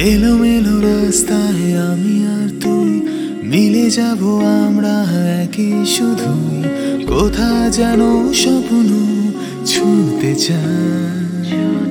এলোমেলো রাস্তায় আমি আর তুই মিলে যাব আমরা একই শুধুই কোথা যেন স্বপ্ন ছুঁতে চাই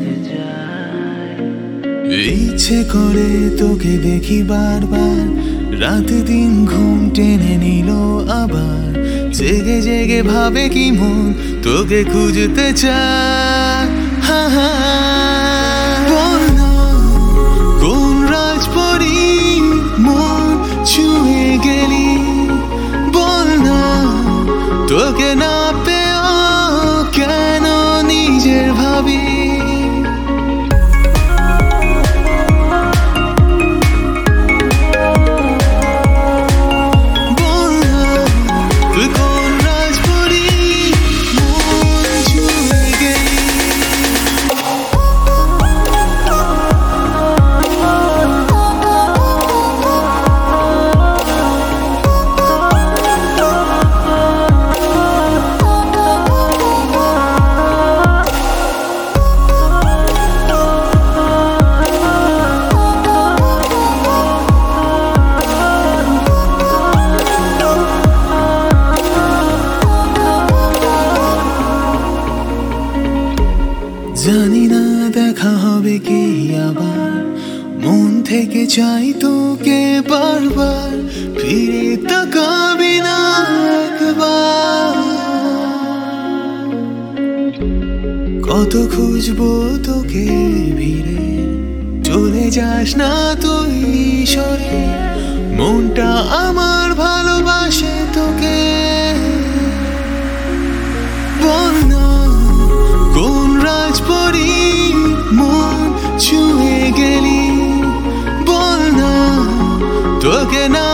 ইচ্ছে করে তোকে দেখি বারবার রাত দিন ঘুম টেনে নিল আবার জেগে জেগে ভাবে কি মন তোকে খুঁজতে চায় হা হা বল না কোন রাজপরি মন ছুঁয়ে গেলি বল না তোকে না পেয়েও কেন নিজের ভাবি জানি না দেখা হবে কি আবার মন থেকে চাই তোকে বারবার ফিরে তাকাবি না একবার কত খুঁজবো তোকে ভিড়ে চলে যাস না তুই সরে মনটা আমার ভালোবাসে তোকে বল না কোন রাজপরি মন ছুঁয়ে গেলি বল না তোকে না